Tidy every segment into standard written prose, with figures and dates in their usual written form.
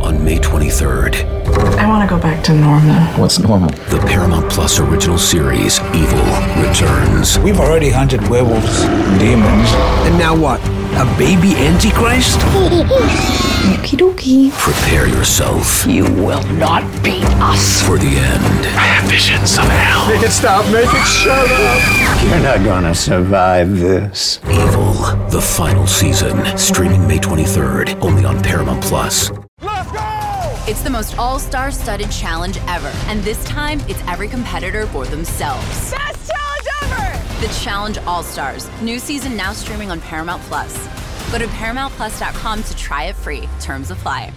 on May 23rd. I want to go back to normal. What's normal? The Paramount Plus original series, Evil, returns. We've already hunted werewolves and demons. And now what? A baby Antichrist? Okie dokie. Prepare yourself You will not beat us. for the end. I have visions of hell. Make it stop, make it shut up. You're not gonna survive this. Evil, the final season, streaming May 23rd, only on Paramount Plus. It's the most all-star studded challenge ever. And this time, it's every competitor for themselves. Best challenge ever! The Challenge All-Stars. New season now streaming on Paramount Plus. Go to ParamountPlus.com to try it free. Terms apply.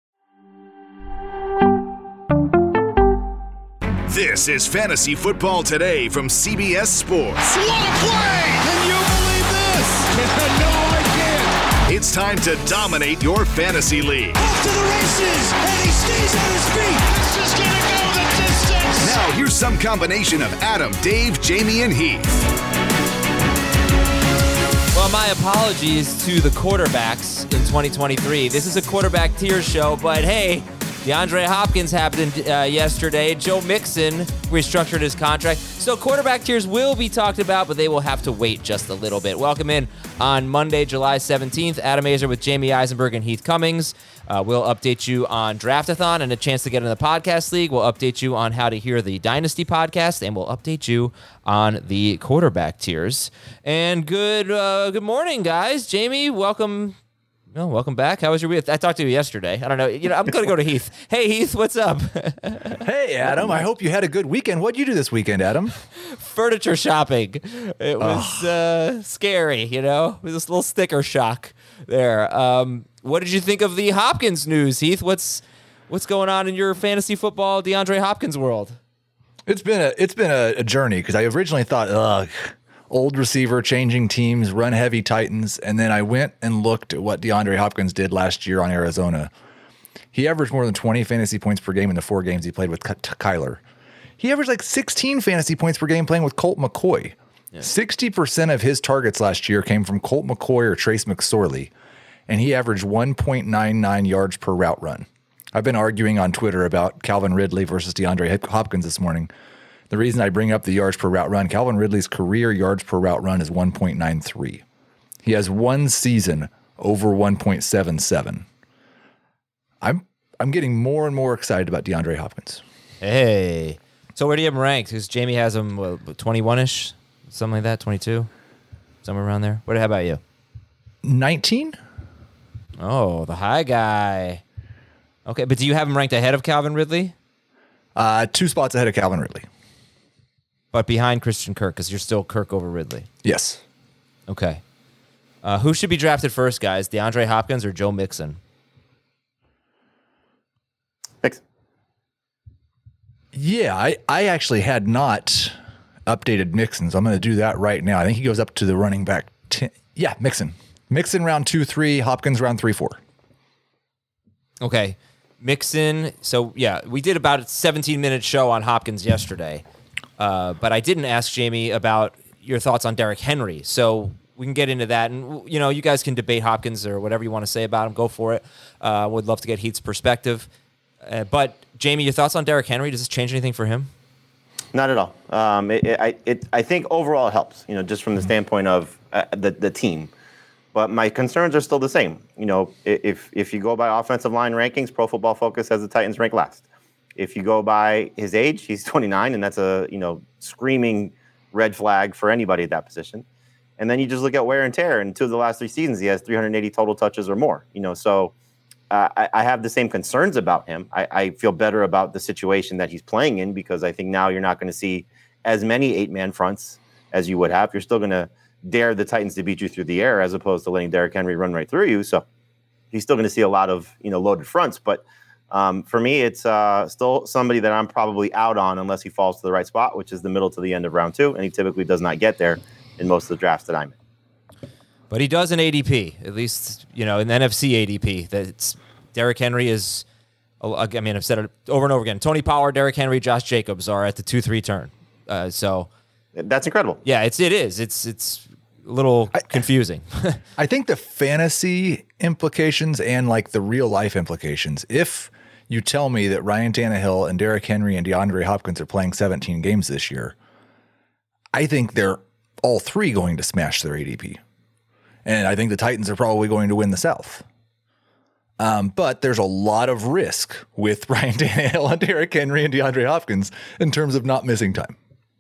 This is Fantasy Football Today from CBS Sports. What a play! Can you believe this? No, I can't. It's time to dominate your fantasy league. Off to the races, and he stays on his feet. This is going to go the distance. Now, here's some combination of Adam, Dave, Jamie, and Heath. Well, my apologies to the quarterbacks in 2023. This is a quarterback tier show, but hey, DeAndre Hopkins happened yesterday. Joe Mixon restructured his contract. So quarterback tiers will be talked about, but they will have to wait just a little bit. Welcome in on Monday, July 17th. Adam Azer with Jamie Eisenberg and Heath Cummings. We'll update you on Draftathon and a chance to get in the podcast league. We'll update you on how to hear the Dynasty podcast, and we'll update you on the quarterback tiers. And good morning, guys. Jamie, welcome. Oh, welcome back. How was your week? I talked to you yesterday. I don't know. I'm going to go to Heath. Hey, Heath, what's up? Hey, Adam. I hope you had a good weekend. What'd you do this weekend, Adam? Furniture shopping. It was scary, It was this little sticker shock there. What did you think of the Hopkins news, Heath? What's going on in your fantasy football DeAndre Hopkins world? It's been a journey because I originally thought, old receiver, changing teams, run heavy Titans. And then I went and looked at what DeAndre Hopkins did last year on Arizona. He averaged more than 20 fantasy points per game in the 4 games he played with Kyler. He averaged like 16 fantasy points per game playing with Colt McCoy. Yeah. 60% of his targets last year came from Colt McCoy or Trace McSorley. And he averaged 1.99 yards per route run. I've been arguing on Twitter about Calvin Ridley versus DeAndre Hopkins this morning. The reason I bring up the yards per route run, Calvin Ridley's career yards per route run is 1.93. He has one season over 1.77. I'm getting more and more excited about DeAndre Hopkins. Hey. So where do you have him ranked? Because Jamie has him 21-ish, something like that, 22, somewhere around there. How about you? 19? Oh, the high guy. Okay, but do you have him ranked ahead of Calvin Ridley? 2 spots ahead of Calvin Ridley. But behind Christian Kirk, because you're still Kirk over Ridley. Yes. Okay. Who should be drafted first, guys? DeAndre Hopkins or Joe Mixon? Mixon. Yeah, I actually had not updated Mixon, so I'm going to do that right now. I think he goes up to the running back 10. Yeah, Mixon. Mixon round 2-3, Hopkins round 3-4. Okay. Mixon. So, yeah, we did about a 17-minute show on Hopkins yesterday. But I didn't ask Jamie about your thoughts on Derrick Henry. So we can get into that. And, you guys can debate Hopkins or whatever you want to say about him. Go for it. Would love to get Heath's perspective. But, Jamie, your thoughts on Derrick Henry? Does this change anything for him? Not at all. I think overall it helps, just from the standpoint of the team. But my concerns are still the same. If you go by offensive line rankings, Pro Football Focus has the Titans ranked last. If you go by his age, he's 29, and that's a screaming red flag for anybody at that position. And then you just look at wear and tear. And 2 of the last 3 seasons, he has 380 total touches or more. So I have the same concerns about him. I feel better about the situation that he's playing in because I think now you're not going to see as many 8-man fronts as you would have. You're still going to dare the Titans to beat you through the air as opposed to letting Derrick Henry run right through you. So he's still going to see a lot of loaded fronts, but. For me, it's still somebody that I'm probably out on unless he falls to the right spot, which is the middle to the end of round 2, and he typically does not get there in most of the drafts that I'm in. But he does in ADP, at least, in the NFC ADP. That's Derrick Henry is, I've said it over and over again. Tony Pollard, Derrick Henry, Josh Jacobs are at the 2-3 turn. So that's incredible. Yeah, it is. It's a little confusing. I think the fantasy implications and like the real life implications, if you tell me that Ryan Tannehill and Derrick Henry and DeAndre Hopkins are playing 17 games this year, I think they're all three going to smash their ADP. And I think the Titans are probably going to win the South. But there's a lot of risk with Ryan Tannehill and Derrick Henry and DeAndre Hopkins in terms of not missing time.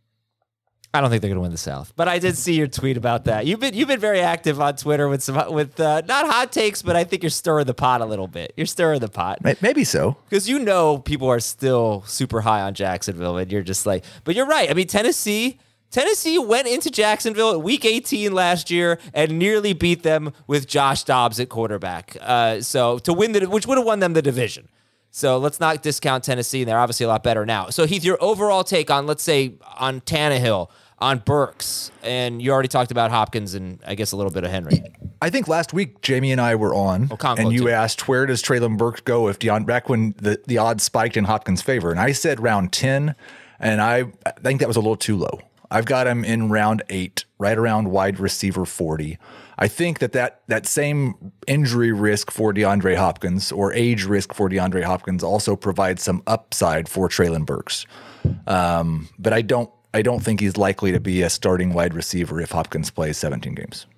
I don't think they're going to win the South, but I did see your tweet about that. You've been very active on Twitter with not hot takes, but I think you're stirring the pot a little bit. You're stirring the pot, maybe so, because people are still super high on Jacksonville, and you're just like. But you're right. I mean, Tennessee went into Jacksonville at Week 18 last year and nearly beat them with Josh Dobbs at quarterback. So to win which would have won them the division. So let's not discount Tennessee. They're obviously a lot better now. So Heath, your overall take on, let's say, on Tannehill, on Burks, and you already talked about Hopkins and I guess a little bit of Henry. I think last week Jamie and I were on, and you asked where does Treylon Burks go if back when the odds spiked in Hopkins' favor, and I said round 10, and I think that was a little too low. I've got him in round 8, right around wide receiver 40. I think that same injury risk for DeAndre Hopkins or age risk for DeAndre Hopkins also provides some upside for Treylon Burks. But I don't think he's likely to be a starting wide receiver if Hopkins plays 17 games.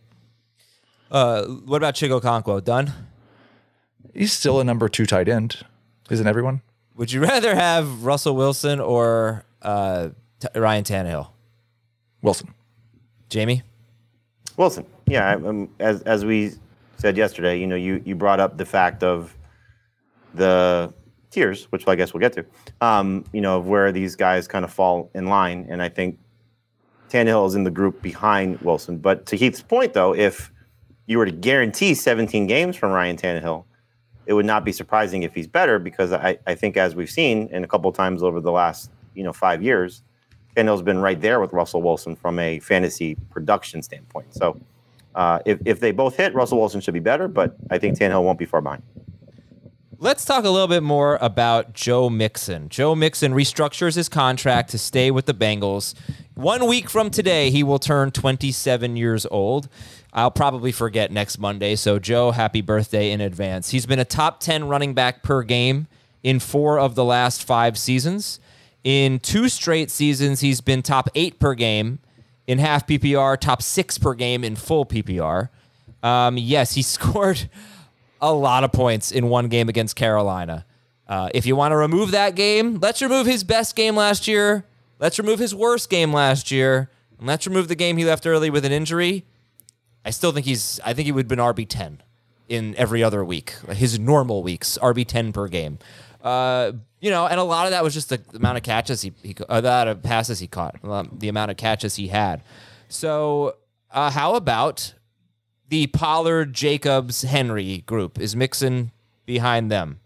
What about Chigo Okonkwo? Done? He's still a number 2 tight end, isn't everyone? Would you rather have Russell Wilson or Ryan Tannehill? Wilson. Jamie? Wilson. Yeah, as we said yesterday, you brought up the fact of the tiers, which I guess we'll get to, of where these guys kind of fall in line. And I think Tannehill is in the group behind Wilson. But to Heath's point, though, if you were to guarantee 17 games from Ryan Tannehill, it would not be surprising if he's better, because I think, as we've seen in a couple of times over the last 5 years, Tannehill's been right there with Russell Wilson from a fantasy production standpoint. So if they both hit, Russell Wilson should be better, but I think Tannehill won't be far behind. Let's talk a little bit more about Joe Mixon. Joe Mixon restructures his contract to stay with the Bengals. 1 week from today, he will turn 27 years old. I'll probably forget next Monday, so Joe, happy birthday in advance. He's been a top 10 running back per game in 4 of the last 5 seasons. In 2 straight seasons, he's been top 8 per game in half PPR, top 6 per game in full PPR. Yes, he scored a lot of points in one game against Carolina. If you want to remove that game, let's remove his best game last year. Let's remove his worst game last year. And let's remove the game he left early with an injury. I think he would have been RB10 in every other week. His normal weeks, RB10 per game. And a lot of that was just the amount of catches the amount of passes he caught, the amount of catches he had. So how about the Pollard, Jacobs, Henry group? Is Mixon behind them?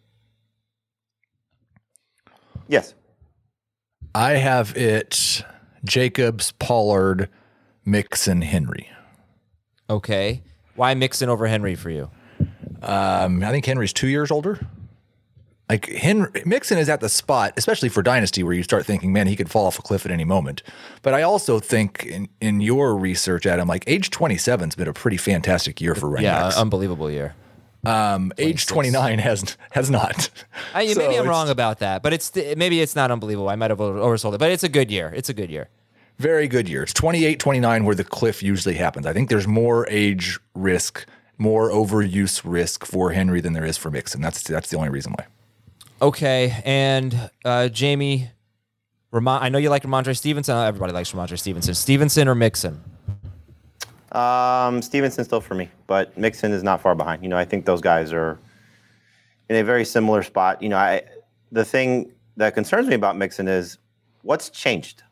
Yes. I have it Jacobs, Pollard, Mixon, Henry. Okay. Why Mixon over Henry for you? I think Henry's 2 years older. Like Mixon is at the spot, especially for Dynasty, where you start thinking, man, he could fall off a cliff at any moment. But I also think in your research, Adam, like age 27's been a pretty fantastic year for running backs. Yeah, unbelievable year. Age 29 has not. Maybe I'm wrong about that, but maybe it's not unbelievable. I might have oversold it, but it's a good year. It's a good year. Very good year. It's 28, 29 where the cliff usually happens. I think there's more age risk, more overuse risk for Henry than there is for Mixon. That's the only reason why. Okay, and Jamie, I know you like Ramondre Stevenson. Everybody likes Ramondre Stevenson. Stevenson or Mixon? Stevenson still for me, but Mixon is not far behind. I think those guys are in a very similar spot. The thing that concerns me about Mixon is what's changed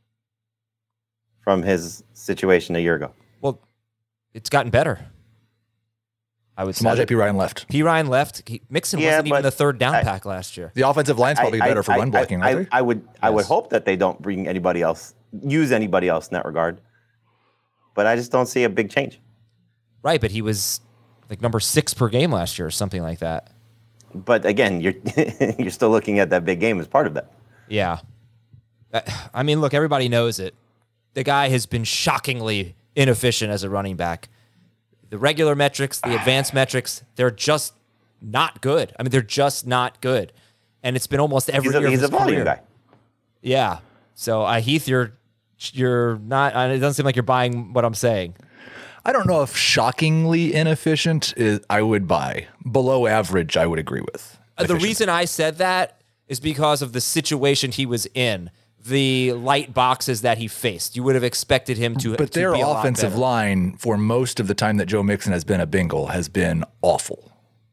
from his situation a year ago. Well, it's gotten better. I would say. Samaje Perine left. Perine left. Mixon wasn't even the third down pack last year. The offensive line's probably better for run blocking, aren't they? I would hope that they don't use anybody else in that regard. But I just don't see a big change. Right, but he was like number 6 per game last year or something like that. But again, you're still looking at that big game as part of that. Yeah. I mean, look, everybody knows it. The guy has been shockingly inefficient as a running back. The regular metrics, the advanced metrics, they're just not good. I mean, they're just not good. And it's been almost every year. He's a volume guy. Yeah. So, Heath, you're not. It doesn't seem like you're buying what I'm saying. I don't know if shockingly inefficient I would buy. Below average, I would agree with. The reason I said that is because of the situation he was in, the light boxes that he faced. You would have expected him to. But their offensive line, for most of the time that Joe Mixon has been a Bengal, has been awful.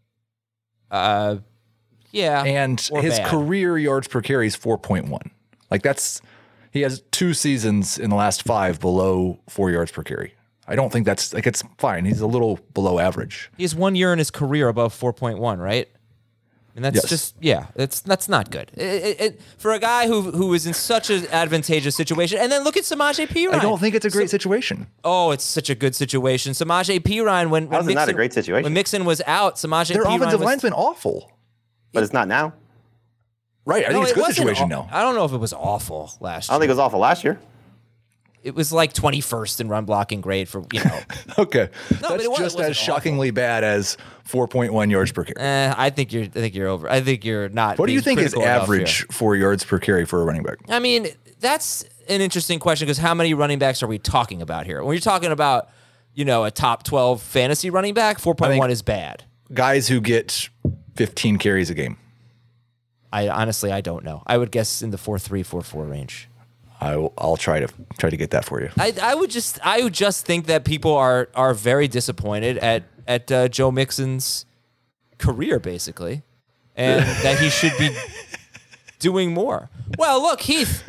Yeah. And his career yards per carry is 4.1. Like he has 2 seasons in the last 5 below 4 yards per carry. I don't think that's it's fine. He's a little below average. He has 1 year in his career above 4.1, right? And that's that's not good. For a guy who is in such an advantageous situation. And then look at Samaje Perine. I don't think it's a great situation. Oh, it's such a good situation. Samaje Perine, when Mixon, not a great situation? When Mixon was out, Samaje Their Perine offensive line's been awful. But it's not now. Right. I think it's a good situation now. I don't know if it was awful last year. I don't think it was awful last year. It was like 21st in run blocking grade for, Okay. No, That's just as shockingly bad as 4.1 yards per carry. I think you're over. I think you're not. What do you think is average for yards per carry for a running back? I mean, that's an interesting question because how many running backs are we talking about here? When you're talking about, a top 12 fantasy running back, 4.1 is bad. Guys who get 15 carries a game. I honestly don't know. I would guess in the 4.3, 4.4 range. I'll try to get that for you. I would just think that people are very disappointed at Joe Mixon's career, basically, and that he should be doing more. Well, look, Heath,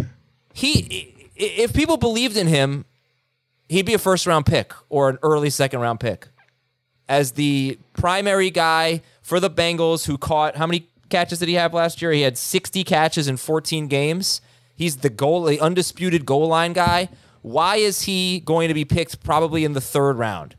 if people believed in him, he'd be a first-round pick or an early second-round pick as the primary guy for the Bengals who caught, how many catches did he have last year? He had 60 catches in 14 games. He's the undisputed goal line guy. Why is he going to be picked probably in the 3rd round?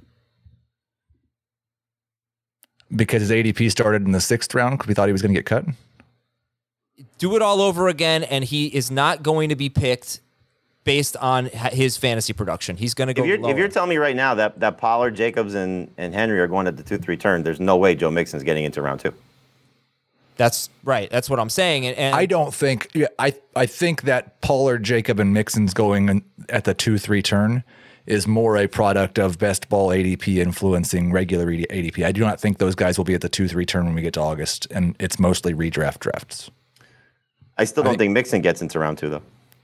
Because his ADP started in the 6th round because we thought he was going to get cut? Do it all over again, and he is not going to be picked based on his fantasy production. He's going to go lower. If you're telling me right now that Pollard, Jacobs, and Henry are going at the 2-3 turn, there's no way Joe Mixon's getting into round 2. That's right. That's what I'm saying. And I don't think. I think that Pollard, Jacob, and Mixon's going at the 2-3 turn is more a product of best ball ADP influencing regular ADP. I do not think those guys will be at the 2-3 turn when we get to August, and it's mostly redraft drafts. I still don't think Mixon gets into round 2 though.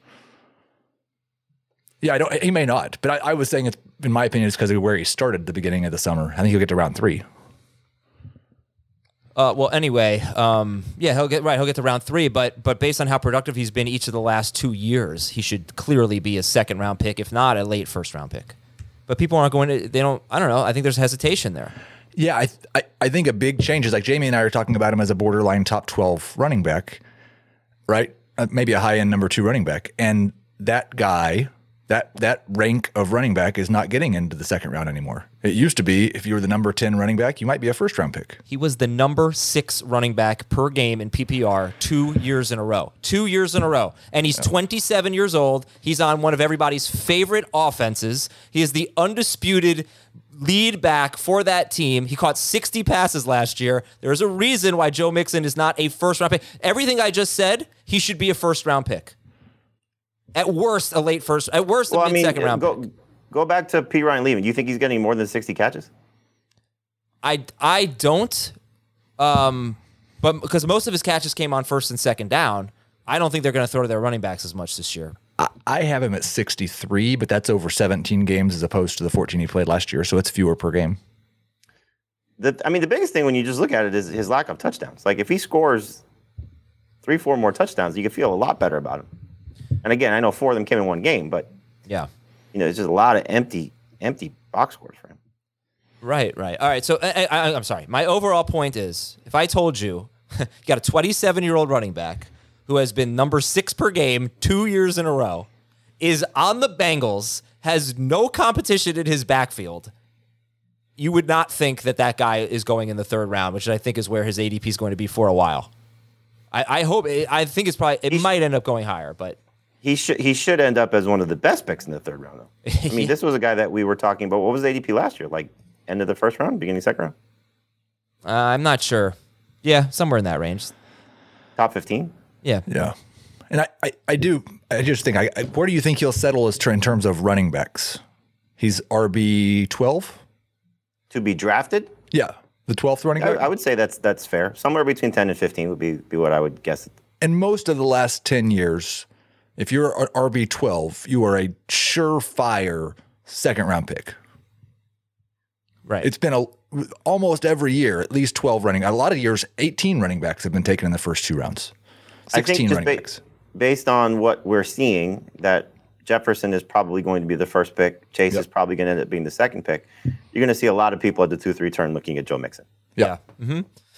Yeah, he may not, but I was saying it's, in my opinion, it's because of where he started at the beginning of the summer. I think he'll get to round 3. Well, anyway, he'll get to round 3, but based on how productive he's been each of the last 2 years, he should clearly be a 2nd-round pick, if not a late 1st-round pick. But people aren't going to. They don't. I don't know. I think there's hesitation there. Yeah, I think a big change is like Jamie and I are talking about him as a borderline top 12 running back, right? Maybe a high-end number 2 running back, and that guy. That rank of running back is not getting into the 2nd round anymore. It used to be if you were the number 10 running back, you might be a 1st-round pick. He was the number 6 running back per game in PPR 2 years in a row. 2 years in a row. And he's 27 years old. He's on one of everybody's favorite offenses. He is the undisputed lead back for that team. He caught 60 passes last year. There's a reason why Joe Mixon is not a 1st-round pick. Everything I just said, he should be a 1st-round pick. At worst, a late 1st. At worst, a mid-2nd round pick. Go back to Perine leaving. Do you think he's getting more than 60 catches? I don't. But because most of his catches came on 1st and 2nd down, I don't think they're going to throw to their running backs as much this year. I have him at 63, but that's over 17 games as opposed to the 14 he played last year, so it's fewer per game. The biggest thing when you just look at it is his lack of touchdowns. Like if he scores 3-4 more touchdowns, you can feel a lot better about him. And again, I know 4 of them came in one game, but yeah, it's just a lot of empty box scores for him. Right. All right. So I'm sorry. My overall point is, if I told you, you got a 27-year-old running back who has been number 6 per game 2 years in a row, is on the Bengals, has no competition in his backfield, you would not think that guy is going in the 3rd round, which I think is where his ADP is going to be for a while. I think it's probably, it might end up going higher, but He should end up as one of the best picks in the third round, though. I mean, this was a guy that we were talking about. What was the ADP last year? Like end of the first round, beginning of the second round? I'm not sure. Yeah, somewhere in that range. Top 15? Yeah. Yeah. And I just think, where do you think he'll settle in terms of running backs? He's RB 12? To be drafted? Yeah. The 12th running back? I would say that's fair. Somewhere between 10 and 15 would be what I would guess. And most of the last 10 years, if you're an RB 12, you are a surefire second round pick. Right. It's been almost every year, at least 12 running. A lot of years, 18 running backs have been taken in the first 2 rounds. 16 running backs. Based on what we're seeing, that Jefferson is probably going to be the first pick. Chase is probably going to end up being the second pick. You're going to see a lot of people at the 2-3 turn looking at Joe Mixon. Yeah. Mm-hmm.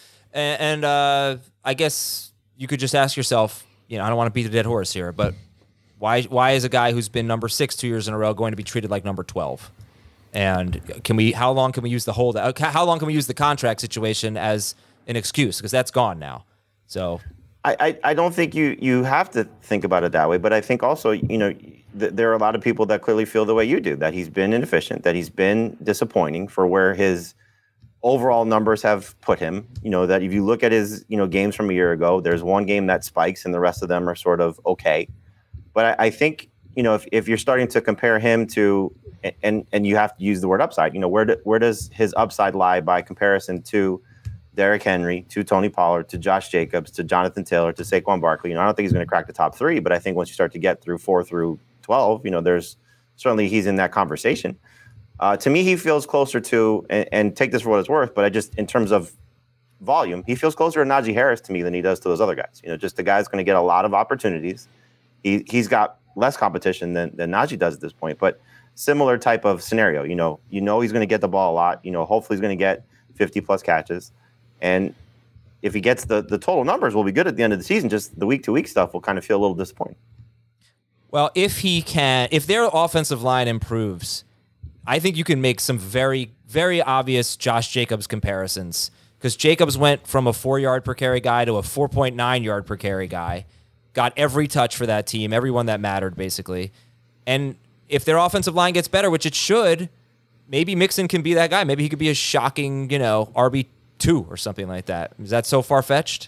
And I guess you could just ask yourself, I don't want to beat a dead horse here, but why is a guy who's been number 6 2 years in a row going to be treated like number 12? And how long can we use how long can we use the contract situation as an excuse? Because that's gone now. So I don't think you have to think about it that way, but I think also, there are a lot of people that clearly feel the way you do, that he's been inefficient, that he's been disappointing for where his overall numbers have put him. That if you look at his, games from a year ago, there's one game that spikes and the rest of them are sort of okay. But I think, if you're starting to compare him to, and you have to use the word upside, where does his upside lie by comparison to Derrick Henry, to Tony Pollard, to Josh Jacobs, to Jonathan Taylor, to Saquon Barkley? I don't think he's going to crack the top 3, but I think once you start to get through 4 through 12, there's certainly he's in that conversation. To me, he feels closer to, and take this for what it's worth, but in terms of volume, he feels closer to Najee Harris to me than he does to those other guys. Just the guy's going to get a lot of opportunities. He's got less competition than Najee does at this point, but similar type of scenario. He's going to get the ball a lot. Hopefully he's going to get 50 plus catches. And if he gets the total numbers, will be good at the end of the season. Just the week-to-week stuff will kind of feel a little disappointing. Well, if their offensive line improves, I think you can make some very, very obvious Josh Jacobs comparisons, because Jacobs went from a 4-yard per carry guy to a 4.9 yard per carry guy, got every touch for that team, every one that mattered, basically. And if their offensive line gets better, which it should, maybe Mixon can be that guy. Maybe he could be a shocking, RB2 or something like that. Is that so far-fetched?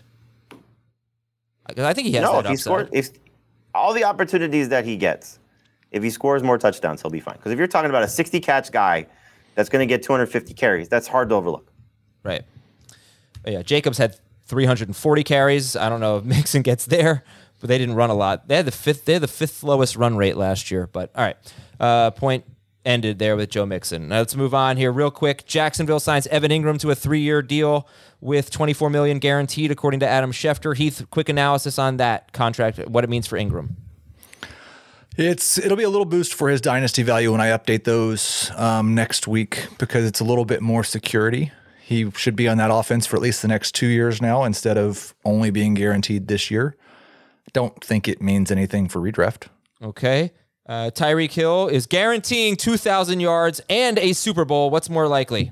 Because I think he has that upside. If all the opportunities that he gets, if he scores more touchdowns, he'll be fine. Because if you're talking about a 60-catch guy that's going to get 250 carries, that's hard to overlook. Right. But yeah, Jacobs had 340 carries. I don't know if Mixon gets there, but they didn't run a lot. They had the fifth lowest run rate last year. But all right, point ended there with Joe Mixon. Now let's move on here real quick. Jacksonville signs Evan Ingram to a 3-year deal with $24 million guaranteed, according to Adam Schefter. Heath, quick analysis on that contract, what it means for Ingram. It'll be a little boost for his dynasty value when I update those next week, because it's a little bit more security. He should be on that offense for at least the next 2 years now, instead of only being guaranteed this year. Don't think it means anything for redraft. Okay. Tyreek Hill is guaranteeing 2,000 yards and a Super Bowl. What's more likely?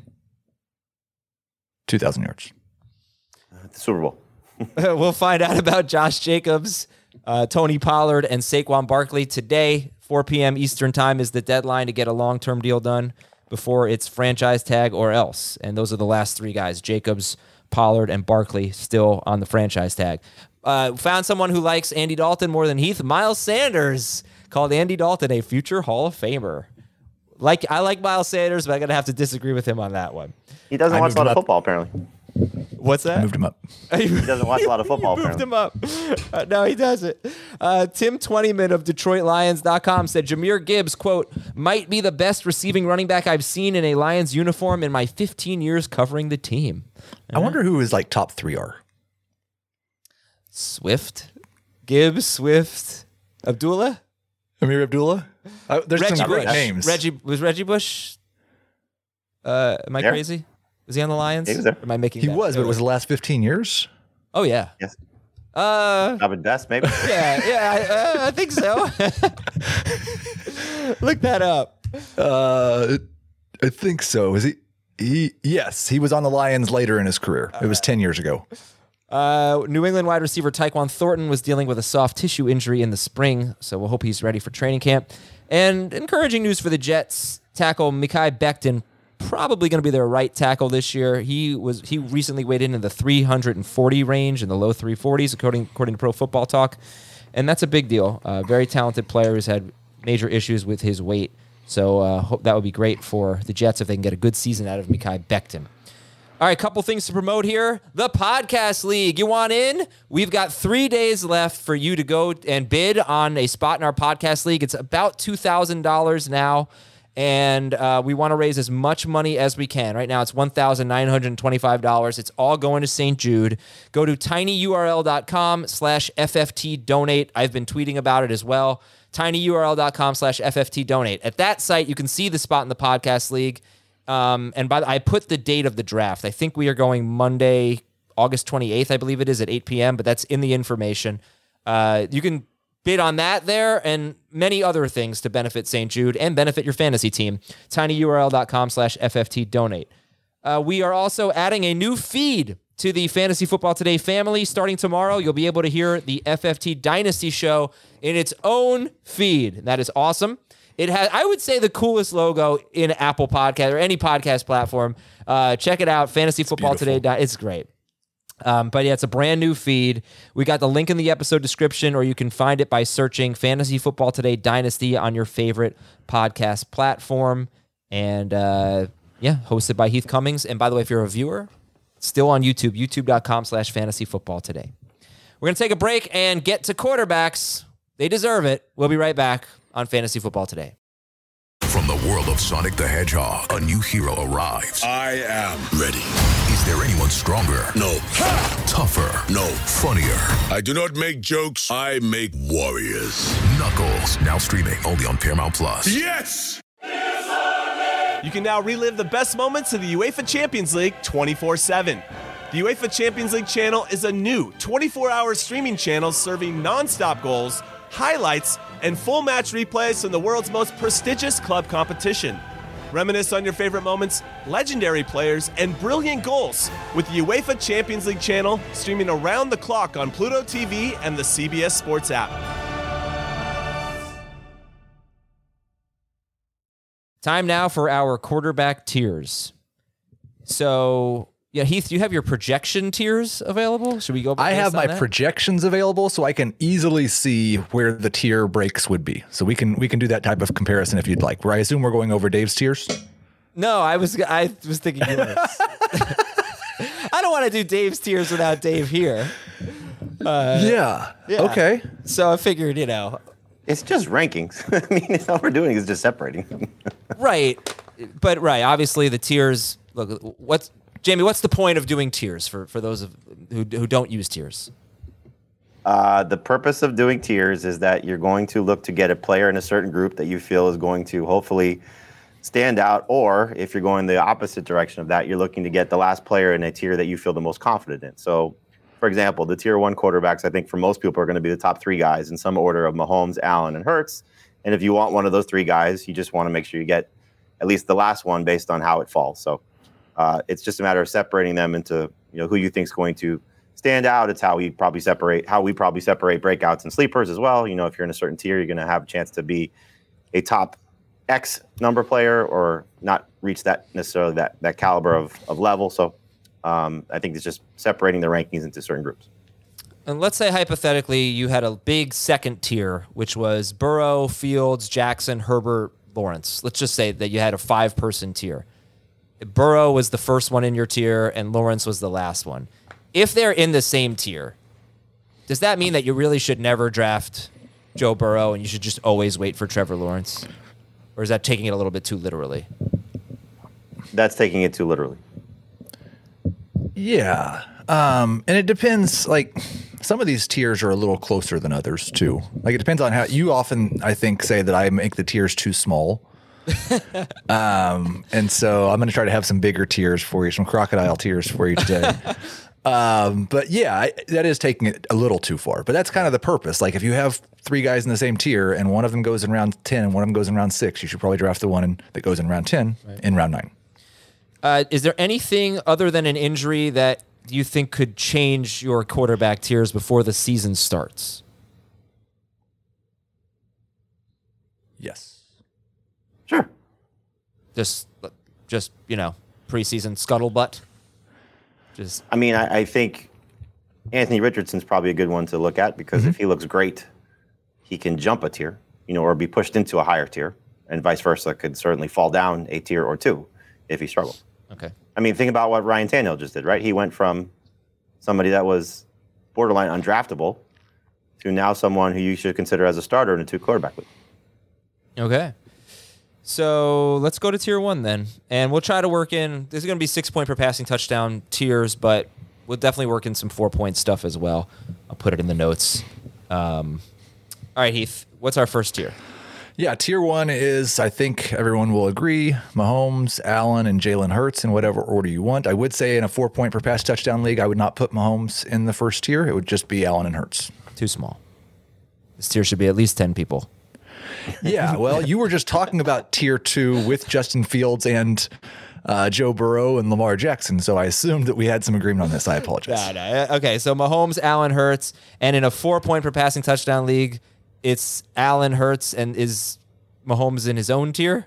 2,000 yards. The Super Bowl. We'll find out about Josh Jacobs, Tony Pollard, and Saquon Barkley today. 4 p.m. Eastern time is the deadline to get a long-term deal done before it's franchise tag or else. And those are the last 3 guys, Jacobs, Pollard, and Barkley, still on the franchise tag. Found someone who likes Andy Dalton more than Heath. Miles Sanders called Andy Dalton a future Hall of Famer. I like Miles Sanders, but I'm going to have to disagree with him on that one. He doesn't watch a lot of football, apparently. What's that? I moved him up. He doesn't watch a lot of football. Moved him up. No, he doesn't. Tim Twentyman of DetroitLions.com said Jahmyr Gibbs, quote, might be the best receiving running back I've seen in a Lions uniform in my 15 years covering the team. I wonder who his top 3 are. Swift, Gibbs, Swift, Abdullah. Amir Abdullah. There's Reggie some great Bush. names. Reggie Bush? Am I crazy? Was he on the Lions? He was there. Am I making? He was, but it was the last 15 years. Oh yeah. Yes. Robin Best, maybe. Yeah, I think so. Look that up. I think so. Is he? Yes, he was on the Lions later in his career. It was 10 years ago. New England wide receiver Tyquan Thornton was dealing with a soft tissue injury in the spring, so we'll hope he's ready for training camp. And encouraging news for the Jets. Tackle Mekhi Becton, probably going to be their right tackle this year. He recently weighed in the 340 range, in the low 340s, according to Pro Football Talk. And that's a big deal. Very talented player who's had major issues with his weight. So hope that would be great for the Jets if they can get a good season out of Mekhi Becton. All right, couple things to promote here. The Podcast League. You want in? We've got 3 days left for you to go and bid on a spot in our Podcast League. It's about $2,000 now, and we want to raise as much money as we can. Right now, it's $1,925. It's all going to St. Jude. Go to tinyurl.com/FFTdonate. I've been tweeting about it as well. tinyurl.com/FFTdonate. At that site, you can see the spot in the Podcast League. And I put the date of the draft. I think we are going Monday, August 28th, I believe it is, at 8 p.m., but that's in the information. You can bid on that there and many other things to benefit St. Jude and benefit your fantasy team. tinyurl.com/FFTdonate. We are also adding a new feed to the Fantasy Football Today family. Starting tomorrow, you'll be able to hear the FFT Dynasty Show in its own feed. That is awesome. It has, I would say, the coolest logo in Apple Podcast or any podcast platform. Check it out, Fantasy Football Today. It's great. But yeah, it's a brand new feed. We got the link in the episode description, or you can find it by searching Fantasy Football Today Dynasty on your favorite podcast platform. And hosted by Heath Cummings. And by the way, if you're a viewer, still on YouTube, youtube.com/fantasyfootballtoday. We're going to take a break and get to quarterbacks. They deserve it. We'll be right back on Fantasy Football Today. From the world of Sonic the Hedgehog, a new hero arrives. I am ready. Is there anyone stronger? No. Tougher? No. Funnier? I do not make jokes. I make warriors. Knuckles, now streaming only on Paramount Plus. Yes! You can now relive the best moments of the UEFA Champions League 24/7. The UEFA Champions League channel is a new 24-hour streaming channel serving non-stop goals, highlights, and full match replays from the world's most prestigious club competition. Reminisce on your favorite moments, legendary players, and brilliant goals with the UEFA Champions League channel streaming around the clock on Pluto TV and the CBS Sports app. Time now for our quarterback tiers. So, yeah, Heath, do you have your projection tiers available? Should we go? I have my projections available, so I can easily see where the tier breaks would be. So we can do that type of comparison if you'd like. Where I assume we're going over Dave's tiers. No, I was thinking yours. I don't want to do Dave's tiers without Dave here. Yeah. Okay. So I figured, it's just rankings. I mean, all we're doing is just separating. Right. But obviously the tiers. Look, Jamie, what's the point of doing tiers for those who don't use tiers? The purpose of doing tiers is that you're going to look to get a player in a certain group that you feel is going to hopefully stand out, or if you're going the opposite direction of that, you're looking to get the last player in a tier that you feel the most confident in. So, for example, the tier 1 quarterbacks, I think for most people are going to be the top 3 guys in some order of Mahomes, Allen, and Hurts. And if you want one of those 3 guys, you just want to make sure you get at least the last one based on how it falls. So it's just a matter of separating them into who you think is going to stand out. It's how we probably separate breakouts and sleepers as well. If you're in a certain tier, you're going to have a chance to be a top X number player or not reach that necessarily that caliber of level. So I think it's just separating the rankings into certain groups. And let's say hypothetically you had a big second tier, which was Burrow, Fields, Jackson, Herbert, Lawrence. Let's just say that you had a 5-person tier. Burrow was the first one in your tier and Lawrence was the last one. If they're in the same tier, does that mean that you really should never draft Joe Burrow and you should just always wait for Trevor Lawrence? Or is that taking it a little bit too literally? That's taking it too literally. Yeah. And it depends, some of these tiers are a little closer than others too. It depends on how you often, I think, say that I make the tiers too small. And so I'm going to try to have some bigger tiers for you, some crocodile tiers for you today. But yeah, that is taking it a little too far, but that's kind of the purpose. If you have 3 guys in the same tier and one of them goes in round 10 and one of them goes in round 6, you should probably draft the one that goes in round 10 in round 9. Is there anything other than an injury that do you think could change your quarterback tiers before the season starts? Yes. Sure. Just preseason scuttlebutt. I think Anthony Richardson's probably a good one to look at because if he looks great, he can jump a tier, or be pushed into a higher tier, and vice versa, could certainly fall down a tier or two if he struggles. Okay. Think about what Ryan Tannehill just did, right? He went from somebody that was borderline undraftable to now someone who you should consider as a starter in a 2-quarterback league. Okay. So let's go to tier 1 then. And we'll try to work in, this is going to be 6-point per passing touchdown tiers, but we'll definitely work in some 4-point stuff as well. I'll put it in the notes. All right, Heath, what's our first tier? Yeah, tier 1 is, I think everyone will agree, Mahomes, Allen, and Jalen Hurts in whatever order you want. I would say in a 4-point per pass touchdown league, I would not put Mahomes in the first tier. It would just be Allen and Hurts. Too small. This tier should be at least 10 people. Yeah, well, you were just talking about tier 2 with Justin Fields and Joe Burrow and Lamar Jackson, so I assumed that we had some agreement on this. I apologize. No. Okay, so Mahomes, Allen, Hurts, and in a 4-point per passing touchdown league, it's Allen, Hurts, and is Mahomes in his own tier?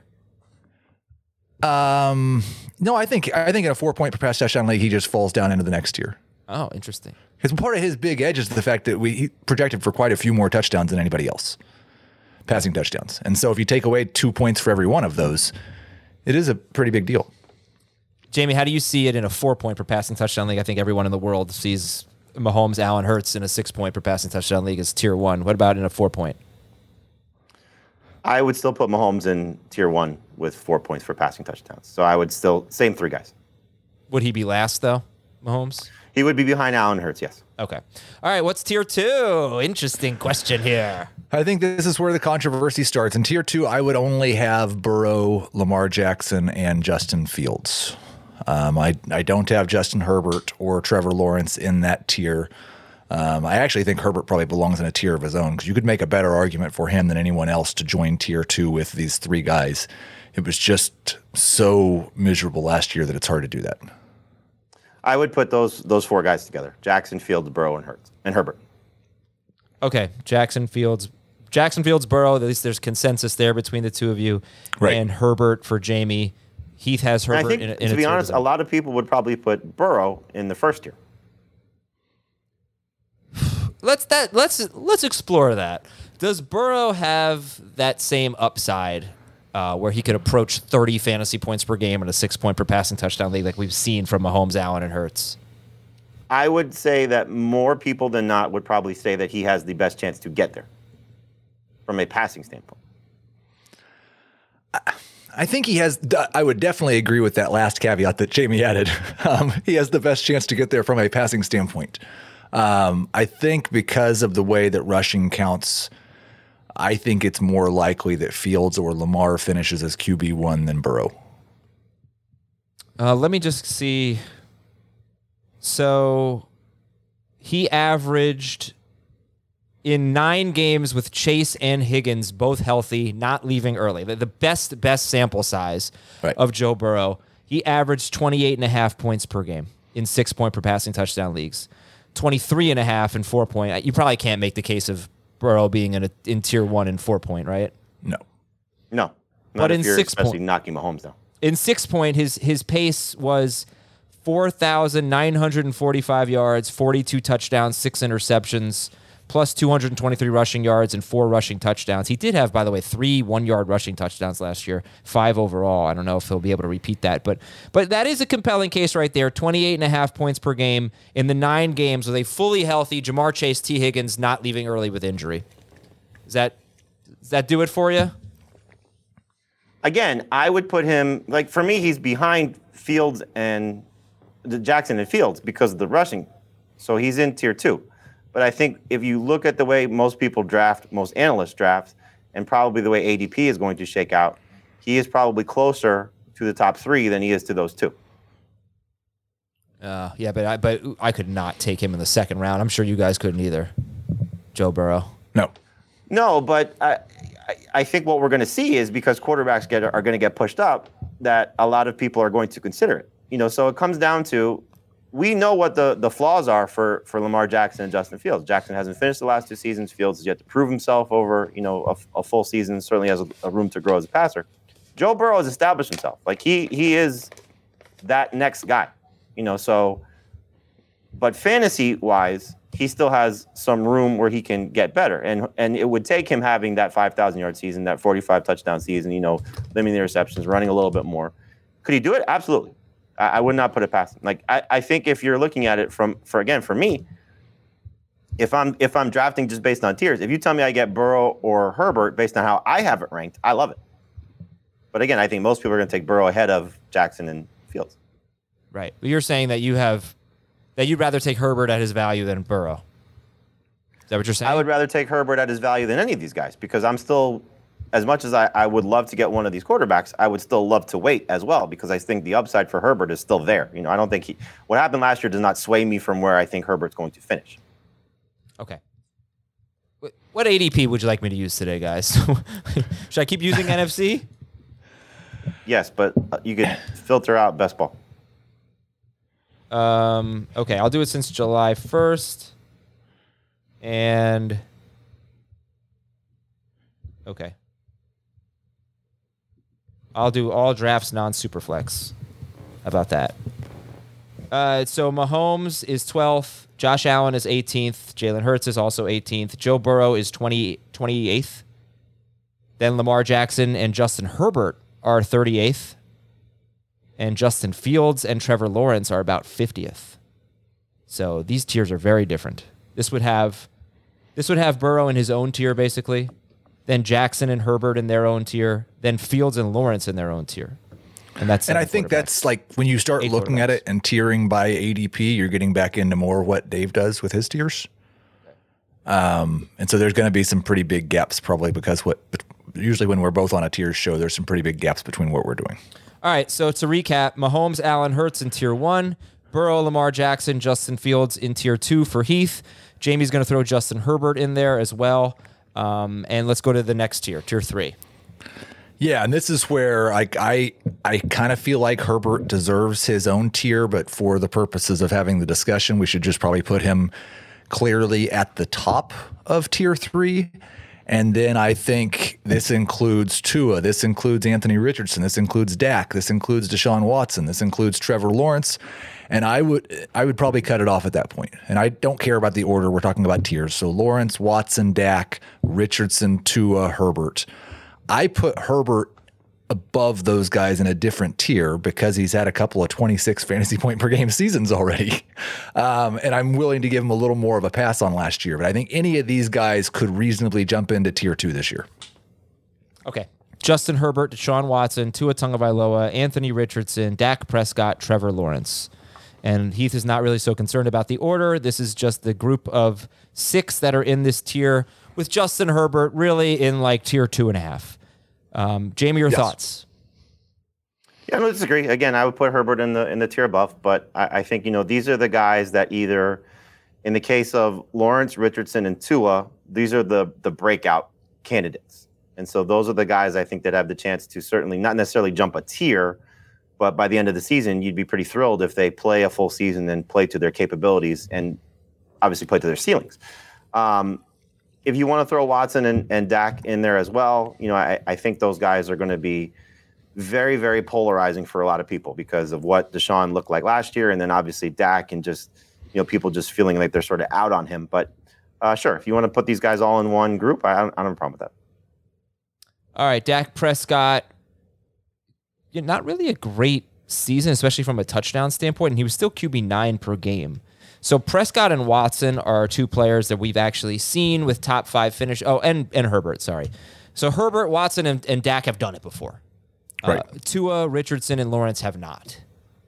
No, I think in a 4-point per pass touchdown league, he just falls down into the next tier. Oh, interesting. Because part of his big edge is the fact that he projected for quite a few more touchdowns than anybody else, passing touchdowns. And so if you take away 2 points for every one of those, it is a pretty big deal. Jamie, how do you see it in a 4-point per passing touchdown league? I think everyone in the world sees Mahomes, Allen, Hurts in a 6-point per passing touchdown league as tier 1. What about in a 4-point? I would still put Mahomes in tier 1 with 4 points for passing touchdowns. So I would still, same 3 guys. Would he be last, though, Mahomes? He would be behind Allen Hurts, yes. Okay. All right, what's tier 2? Interesting question here. I think this is where the controversy starts. In tier 2, I would only have Burrow, Lamar Jackson, and Justin Fields. I don't have Justin Herbert or Trevor Lawrence in that tier. I actually think Herbert probably belongs in a tier of his own because you could make a better argument for him than anyone else to join tier 2 with these 3 guys. It was just so miserable last year that it's hard to do that. I would put those 4 guys together: Jackson, Fields, Burrow, and Hurts, and Herbert. Okay, Jackson, Fields, Burrow. At least there's consensus there between the two of you. Right. And Herbert for Jamie. Heath has Herbert and I think, in a to be tier honest, of his a lot of people would probably put Burrow in the first tier. Let's explore that. Does Burrow have that same upside where he could approach 30 fantasy points per game in a 6-point per passing touchdown league like we've seen from Mahomes, Allen, and Hurts? I would say that more people than not would probably say that he has the best chance to get there from a passing standpoint. I think he has. I would definitely agree with that last caveat that Jamie added. He has the best chance to get there from a passing standpoint. I think because of the way that rushing counts, I think it's more likely that Fields or Lamar finishes as QB1 than Burrow. Let me just see. So he averaged in 9 games with Chase and Higgins both healthy, not leaving early. The best sample size of Joe Burrow. He averaged 28.5 points per game in 6-point per passing touchdown leagues. 23.5 in 4-point. You probably can't make the case of Burrow being in tier 1 in 4-point, right? No. Not but if in you're 6 especially point, knocking Mahomes down. In 6-point, his pace was 4,945 yards, 42 touchdowns, 6 interceptions, plus 223 rushing yards and 4 rushing touchdowns. He did have, by the way, 3 1-yard rushing touchdowns last year, 5 overall. I don't know if he'll be able to repeat that, but that is a compelling case right there. 28.5 points per game in the 9 games with a fully healthy Jamar Chase, T. Higgins not leaving early with injury. Does that do it for you? Again, I would put him, like, for me, he's behind Fields and Jackson and Fields because of the rushing. So he's in tier 2. But I think if you look at the way most people draft, most analysts draft, and probably the way ADP is going to shake out, he is probably closer to the top 3 than he is to those 2. Yeah, but I could not take him in the 2nd round. I'm sure you guys couldn't either. Joe Burrow. No, but I think what we're going to see is because quarterbacks are going to get pushed up, that a lot of people are going to consider it. So it comes down to, we know what the flaws are for Lamar Jackson and Justin Fields. Jackson hasn't finished the last 2 seasons. Fields has yet to prove himself over, a full season. Certainly has a room to grow as a passer. Joe Burrow has established himself. Like he is that next guy, so, but fantasy wise, he still has some room where he can get better. And it would take him having that 5,000 yard season, that 45 touchdown season, limiting the receptions, running a little bit more. Could he do it? Absolutely. I would not put it past him. Like I think if you're looking at it for me, if I'm drafting just based on tiers, if you tell me I get Burrow or Herbert based on how I have it ranked, I love it. But again, I think most people are going to take Burrow ahead of Jackson and Fields. Right. But you're saying that you'd rather take Herbert at his value than Burrow. Is that what you're saying? I would rather take Herbert at his value than any of these guys because I'm still, as much as I would love to get one of these quarterbacks, I would still love to wait as well because I think the upside for Herbert is still there. I don't think what happened last year does not sway me from where I think Herbert's going to finish. Okay. What ADP would you like me to use today, guys? Should I keep using NFC? Yes, but you could filter out best ball. Okay, I'll do it since July 1st. And okay. I'll do all drafts non-superflex. How about that? So Mahomes is 12th. Josh Allen is 18th. Jalen Hurts is also 18th. Joe Burrow is 28th. Then Lamar Jackson and Justin Herbert are 38th. And Justin Fields and Trevor Lawrence are about 50th. So these tiers are very different. This would have Burrow in his own tier, basically. Then Jackson and Herbert in their own tier. Then Fields and Lawrence in their own tier. And I think that's like when you start looking at it and tiering by ADP, you're getting back into more what Dave does with his tiers. And so there's going to be some pretty big gaps probably because usually when we're both on a tier show, there's some pretty big gaps between what we're doing. All right, so to recap, Mahomes, Allen, Hurts in tier 1, Burrow, Lamar Jackson, Justin Fields in tier 2 for Heath. Jamie's going to throw Justin Herbert in there as well. And let's go to the next tier 3. Yeah, and this is where I kind of feel like Herbert deserves his own tier, but for the purposes of having the discussion, we should just probably put him clearly at the top of tier 3. And then I think this includes Tua, this includes Anthony Richardson, this includes Dak, this includes Deshaun Watson, this includes Trevor Lawrence, and I would probably cut it off at that point. And I don't care about the order, we're talking about tiers. So Lawrence, Watson, Dak, Richardson, Tua, Herbert. I put Herbert above those guys in a different tier because he's had a couple of 26 fantasy point per game seasons already. And I'm willing to give him a little more of a pass on last year. But I think any of these guys could reasonably jump into tier 2 this year. Okay. Justin Herbert, Deshaun Watson, Tua Tagovailoa, Anthony Richardson, Dak Prescott, Trevor Lawrence. And Heath is not really so concerned about the order. This is just the group of 6 that are in this tier with Justin Herbert really in like tier 2.5. Jamie, your thoughts? Yeah, no, disagree. Again, I would put Herbert in the tier above, but I think these are the guys that either, in the case of Lawrence, Richardson, and Tua, these are the breakout candidates, and so those are the guys I think that have the chance to certainly not necessarily jump a tier, but by the end of the season, you'd be pretty thrilled if they play a full season and play to their capabilities and obviously play to their ceilings. If you want to throw Watson and Dak in there as well, I think those guys are going to be very, very polarizing for a lot of people because of what Deshaun looked like last year, and then obviously Dak and just people just feeling like they're sort of out on him. But sure, if you want to put these guys all in one group, I don't have a problem with that. All right, Dak Prescott, not really a great season, especially from a touchdown standpoint, and he was still QB9 per game. So Prescott and Watson are 2 players that we've actually seen with top 5 finish. Oh, and Herbert, sorry. So Herbert, Watson, and Dak have done it before. Right. Tua, Richardson, and Lawrence have not.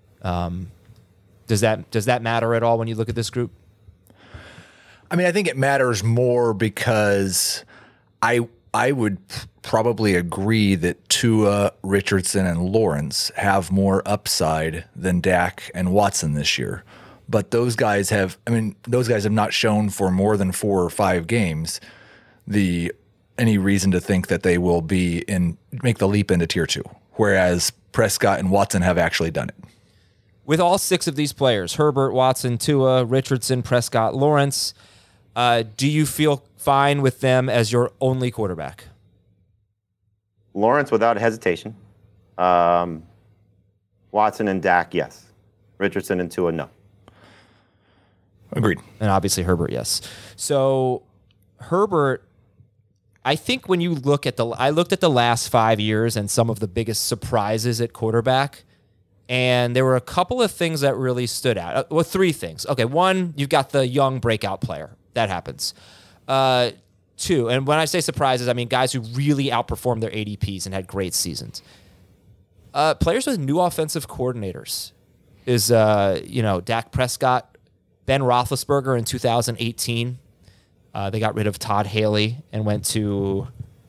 Does that matter at all when you look at this group? I mean, I think it matters more because I would probably agree that Tua, Richardson, and Lawrence have more upside than Dak and Watson this year. But those guys have not shown for more than 4 or 5 games any reason to think that they will make the leap into tier 2. Whereas Prescott and Watson have actually done it. with all 6 of these players, Herbert, Watson, Tua, Richardson, Prescott, Lawrence, do you feel fine with them as your only quarterback? Lawrence without hesitation. Watson and Dak, yes. Richardson and Tua, no. Agreed. And obviously Herbert, yes. So Herbert, I think when you look at I looked at the last 5 years and some of the biggest surprises at quarterback, and there were a couple of things that really stood out. Well, 3 things. Okay, 1, you've got the young breakout player. That happens. 2, and when I say surprises, I mean guys who really outperformed their ADPs and had great seasons. Players with new offensive coordinators is, Dak Prescott, Ben Roethlisberger in 2018. They got rid of Todd Haley and went to,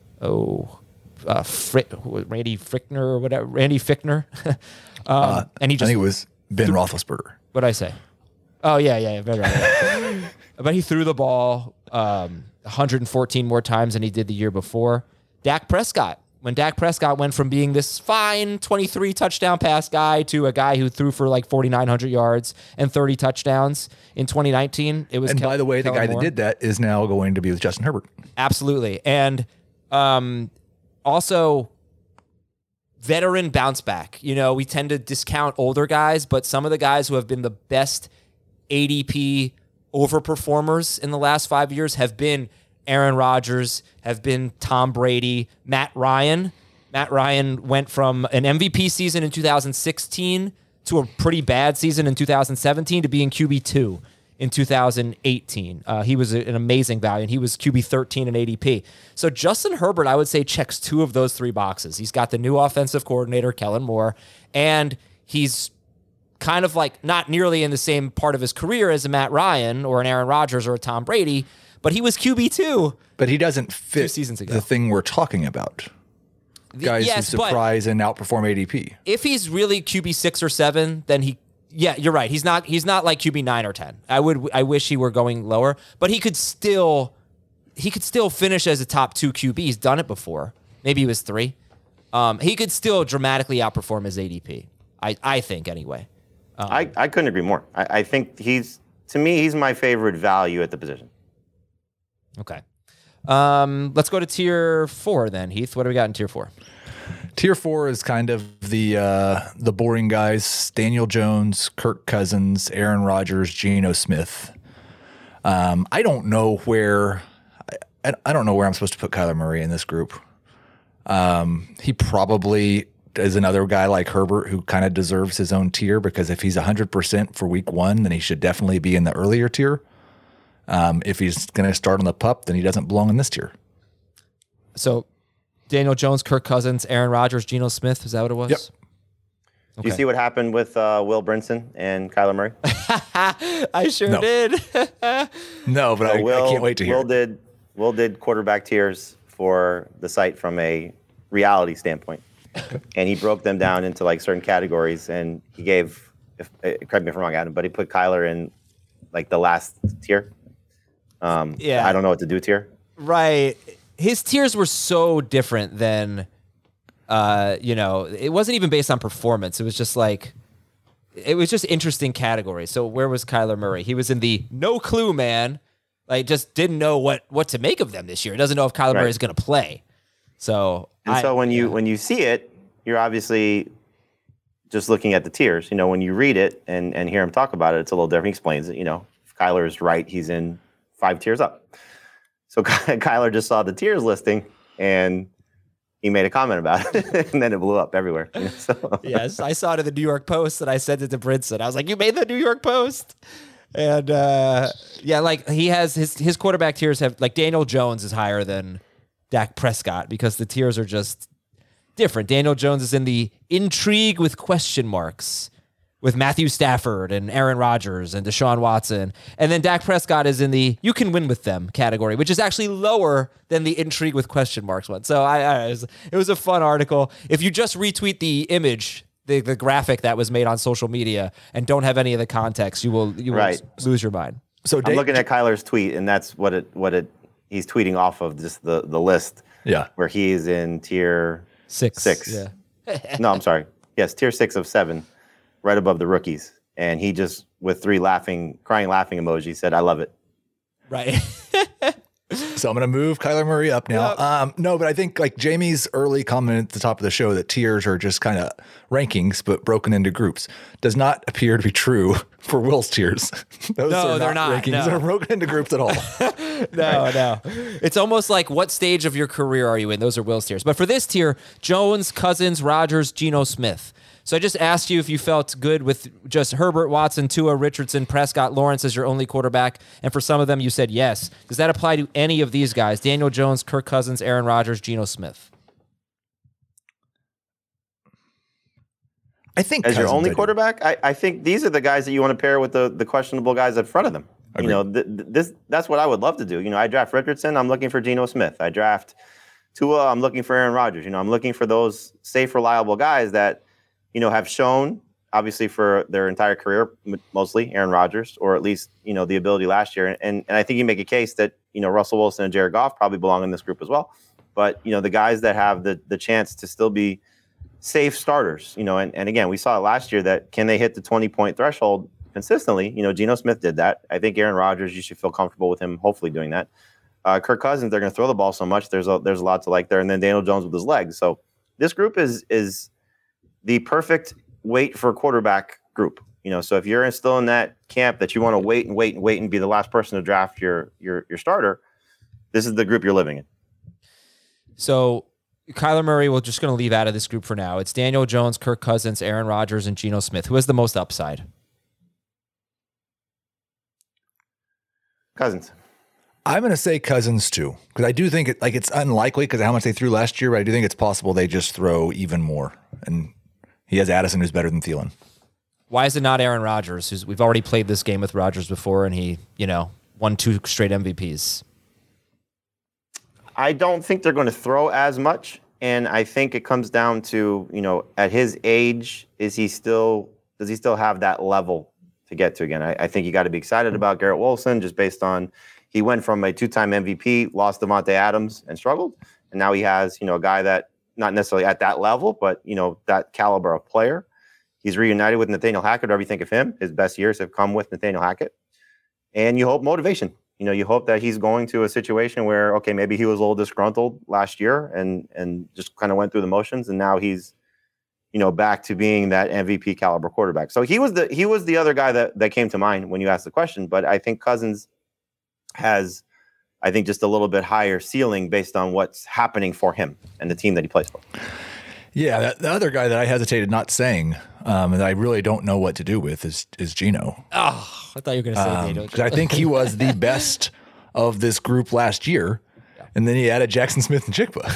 Randy Fichtner or whatever. Randy Fichtner. And he just, I think it was Ben Roethlisberger. What'd I say? Oh, yeah. Right. But he threw the ball 114 more times than he did the year before. Dak Prescott. When Dak Prescott went from being this fine 23 touchdown pass guy to a guy who threw for like 4,900 yards and 30 touchdowns in 2019, it was. And by the way, the guy that did that is now going to be with Justin Herbert. Absolutely. And also veteran bounce back. We tend to discount older guys, but some of the guys who have been the best ADP overperformers in the last 5 years have been Aaron Rodgers, have been Tom Brady, Matt Ryan. Matt Ryan went from an MVP season in 2016 to a pretty bad season in 2017 to being QB2 in 2018. He was an amazing value, and he was QB 13 in ADP. So Justin Herbert, I would say, checks 2 of those 3 boxes. He's got the new offensive coordinator, Kellen Moore, and he's kind of like not nearly in the same part of his career as a Matt Ryan or an Aaron Rodgers or a Tom Brady, but he was QB2. But he doesn't fit 2 seasons ago. The thing we're talking about. Guys who surprise and outperform ADP. If he's really QB 6 or 7, then you're right. He's not like QB 9 or 10. I wish he were going lower, but he could still finish as a top 2 QB. He's done it before. Maybe he was 3. He could still dramatically outperform his ADP. I think anyway. I couldn't agree more. I think he's my favorite value at the position. Okay. Let's go to tier 4 then, Heath. What do we got in tier 4? Tier 4 is kind of the boring guys: Daniel Jones, Kirk Cousins, Aaron Rodgers, Geno Smith. I don't know where I'm supposed to put Kyler Murray in this group. He probably is another guy like Herbert who kind of deserves his own tier, because if he's 100% for week 1, then he should definitely be in the earlier tier. If he's going to start on the pup, then he doesn't belong in this tier. So Daniel Jones, Kirk Cousins, Aaron Rodgers, Geno Smith, is that what it was? Yep. Okay. Do you see what happened with Will Brinson and Kyler Murray? I sure did. No, but I can't wait to hear. Will did quarterback tiers for the site from a reality standpoint. And he broke them down into like certain categories, and he gave, correct me if I'm wrong, Adam, but he put Kyler in like the last tier. I don't know what to do tier. Right. His tiers were so different than, it wasn't even based on performance. It was just interesting categories. So where was Kyler Murray? He was in the no clue, man. Like, just didn't know what to make of them this year. Doesn't know if Kyler Murray is going to play. So when you see it, you're obviously just looking at the tiers. When you read it and hear him talk about it, it's a little different. He explains it. If Kyler is right, he's in 5 tiers up. So Kyler just saw the tiers listing and he made a comment about it, and then it blew up everywhere. Yes, I saw it in the New York Post, and I sent it to Brinson. I was like, "You made the New York Post." And he has his quarterback tiers have, like, Daniel Jones is higher than Dak Prescott because the tiers are just different. Daniel Jones is in the intrigue with question marks with Matthew Stafford and Aaron Rodgers and Deshaun Watson. And then Dak Prescott is in the you can win with them category, which is actually lower than the intrigue with question marks one. So it was a fun article. If you just retweet the image, the graphic that was made on social media, and don't have any of the context, you will lose your mind. So I'm looking at Kyler's tweet, and that's what he's tweeting off of, just the list. Yeah. Where he is in tier 6. Yeah. No, I'm sorry. Yes, tier 6 of 7. right above the rookies. And he just, with 3 crying laughing emojis, said, "I love it." Right. So I'm going to move Kyler Murray up now. Yep. No, but I think like Jamie's early comment at the top of the show that tiers are just kind of rankings, but broken into groups, does not appear to be true for Will's tiers. Those No, are they're not. rankings No. that are broken into groups at all. No. It's almost like what stage of your career are you in? Those are Will's tiers. But for this tier, Jones, Cousins, Rodgers, Geno Smith. So I just asked you if you felt good with just Herbert, Watson, Tua, Richardson, Prescott, Lawrence as your only quarterback. And for some of them, you said yes. Does that apply to any of these guys? Daniel Jones, Kirk Cousins, Aaron Rodgers, Geno Smith. I think as your Cousins, only quarterback, I think these are the guys that you want to pair with the questionable guys in front of them. Agreed. That's what I would love to do. I draft Richardson, I'm looking for Geno Smith. I draft Tua, I'm looking for Aaron Rodgers. I'm looking for those safe, reliable guys that have shown, obviously, for their entire career, mostly Aaron Rodgers, or at least, the ability last year. And I think you make a case that, Russell Wilson and Jared Goff probably belong in this group as well. But, the guys that have the chance to still be safe starters, and again, we saw it last year that can they hit the 20-point threshold consistently? Geno Smith did that. I think Aaron Rodgers, you should feel comfortable with him hopefully doing that. Kirk Cousins, they're going to throw the ball so much. There's a lot to like there. And then Daniel Jones with his legs. So this group is the perfect wait for quarterback group. So if you're still in that camp that you want to wait and be the last person to draft your starter, this is the group you're living in. So Kyler Murray, we're just going to leave out of this group for now. It's Daniel Jones, Kirk Cousins, Aaron Rodgers, and Geno Smith. Who has the most upside? Cousins. I'm going to say Cousins too, because I do think it's unlikely because of how much they threw last year, but I do think it's possible they just throw even more. And he has Addison, who's better than Thielen. Why is it not Aaron Rodgers? We've already played this game with Rodgers before, and he, won 2 straight MVPs. I don't think they're going to throw as much, and I think it comes down to, at his age, does he still have that level to get to again? I think you got to be excited about Garrett Wilson just based on he went from a 2-time MVP, lost Devontae Adams, and struggled, and now he has, a guy that not necessarily at that level, but, that caliber of player. He's reunited with Nathaniel Hackett. Whatever you think of him, his best years have come with Nathaniel Hackett. And you hope motivation. You hope that he's going to a situation where, okay, maybe he was a little disgruntled last year and just kind of went through the motions, and now he's, back to being that MVP caliber quarterback. So he was the other guy that came to mind when you asked the question. But I think Cousins has, just a little bit higher ceiling based on what's happening for him and the team that he plays for. Yeah, the other guy that I hesitated not saying, and I really don't know what to do with is Geno. Oh, I thought you were going to say Daniel. Because I think he was the best of this group last year, and then he added Jackson Smith and Jigba.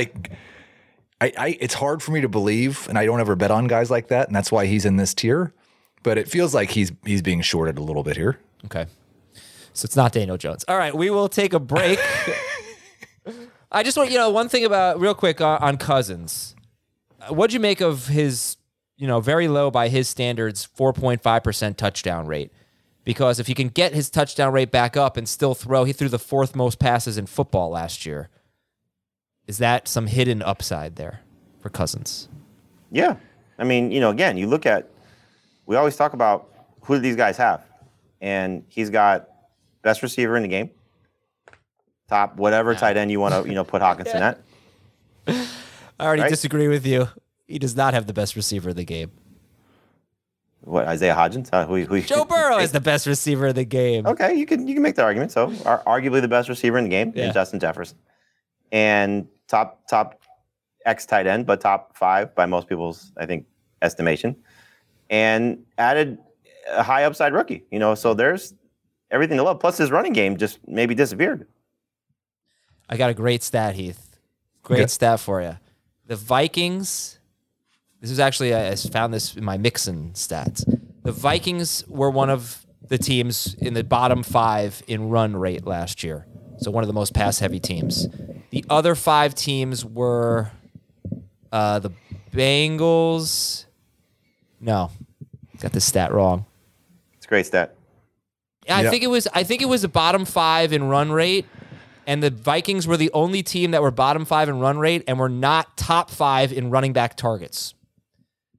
It's hard for me to believe, and I don't ever bet on guys like that, and that's why he's in this tier. But it feels like he's being shorted a little bit here. Okay. So it's not Daniel Jones. All right, we will take a break. I just want, one thing about real quick on Cousins. What'd you make of his, very low by his standards, 4.5% touchdown rate? Because if he can get his touchdown rate back up and still he threw the 4th most passes in football last year. Is that some hidden upside there for Cousins? Yeah. I mean, again, we always talk about who do these guys have? And he's got best receiver in the game, top whatever tight end you want to put Hawkinson at. I already disagree with you. He does not have the best receiver in the game. What, Isaiah Hodgins? Joe Burrow is the best receiver in the game. Okay, you can make that argument. So, arguably the best receiver in the game is Justin Jefferson, and top X tight end, but top 5 by most people's estimation, and added a high upside rookie. So there's everything to love. Plus his running game just maybe disappeared. I got a great stat, Heath. Great stat for you. The Vikings, this is actually, I found this in my Mixon stats. The Vikings were one of the teams in the bottom 5 in run rate last year. So one of the most pass-heavy teams. The other 5 teams were the Bengals. No, got this stat wrong. It's a great stat. Yeah, I think it was the bottom 5 in run rate. And the Vikings were the only team that were bottom 5 in run rate and were not top 5 in running back targets.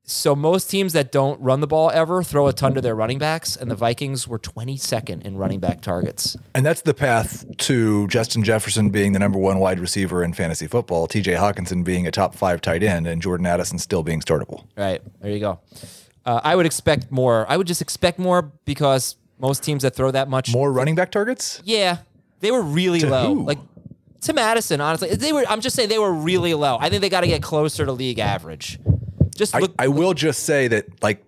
So most teams that don't run the ball ever throw a ton to their running backs, and the Vikings were 22nd in running back targets. And that's the path to Justin Jefferson being the number one wide receiver in fantasy football, TJ Hawkinson being a top 5 tight end, and Jordan Addison still being startable. Right. There you go. I would expect more. I would just expect more because most teams that throw that much. More running back targets? Yeah. They were really low. Who? Like to Madison, honestly. I'm just saying they were really low. I think they got to get closer to league average. I will just say that, like,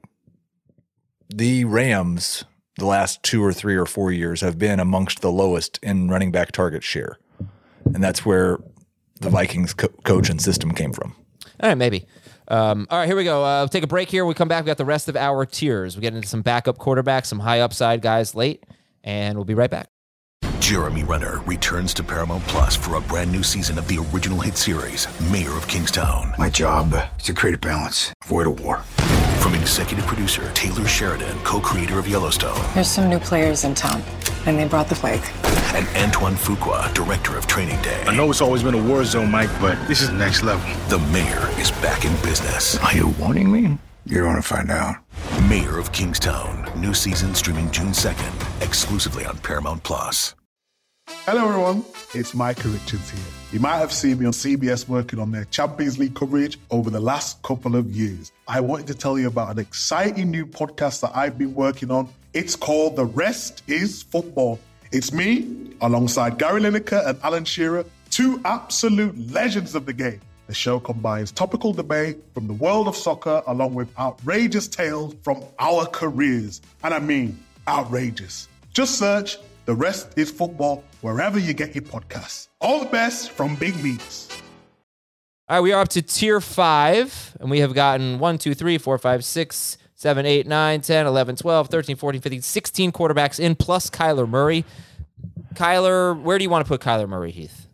the Rams the last 2 or 3 or 4 years have been amongst the lowest in running back target share. And that's where the Vikings coach and system came from. All right, maybe. All right, here we go. We'll take a break here. We come back. We got the rest of our tiers. We get into some backup quarterbacks, some high upside guys late, and we'll be right back. Jeremy Renner returns to Paramount Plus for a brand new season of the original hit series, Mayor of Kingstown. My job is to create a balance, avoid a war. From executive producer Taylor Sheridan, co-creator of Yellowstone. There's some new players in town, and they brought the plague. And Antoine Fuqua, director of Training Day. I know it's always been a war zone, Mike, but this is next level. The Mayor is back in business. Are you warning me? You're going to find out. Mayor of Kingstown. New season streaming June 2nd, exclusively on Paramount Plus. Hello everyone, it's Micah Richards here. You might have seen me on CBS working on their Champions League coverage over the last couple of years. I wanted to tell you about an exciting new podcast that I've been working on. It's called The Rest is Football. It's me, alongside Gary Lineker and Alan Shearer, 2 absolute legends of the game. The show combines topical debate from the world of soccer along with outrageous tales from our careers. And I mean, outrageous. Just search The Rest is Football wherever you get your podcasts. All the best from Big Meats. All right, we are up to tier 5, and we have gotten 1, 2, 3, 4, 5, 6, 7, 8, 9, 10, 11, 12, 13, 14, 15, 16 quarterbacks in, plus Kyler Murray. Kyler, where do you want to put Kyler Murray, Heath?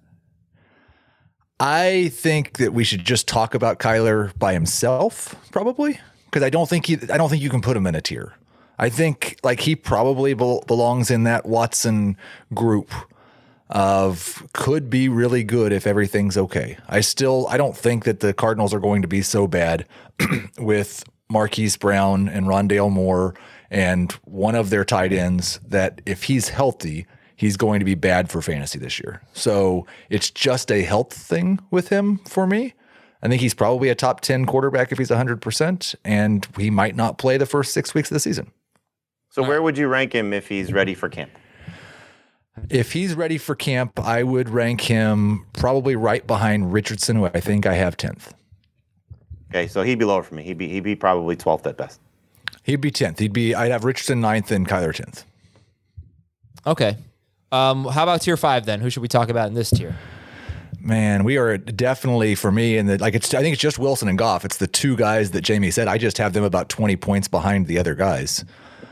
I think that we should just talk about Kyler by himself, probably, because I don't think you can put him in a tier. I think like he probably belongs in that Watson group of could be really good if everything's okay. I don't think that the Cardinals are going to be so bad with Marquise Brown and Rondale Moore and one of their tight ends that if he's healthy, he's going to be bad for fantasy this year. So it's just a health thing with him for me. I think he's probably a top 10 quarterback if he's 100%, and he might not play the first 6 weeks of the season. So where would you rank him if he's ready for camp? If he's ready for camp, I would rank him probably right behind Richardson, who I think I have 10th. Okay, so he'd be lower for me. He'd be probably 12th at best. He'd be 10th. I'd have Richardson 9th and Kyler 10th. Okay. How about tier 5 then? Who should we talk about in this tier? Man, we are definitely, for me, I think it's just Wilson and Goff. It's the 2 guys that Jamie said. I just have them about 20 points behind the other guys.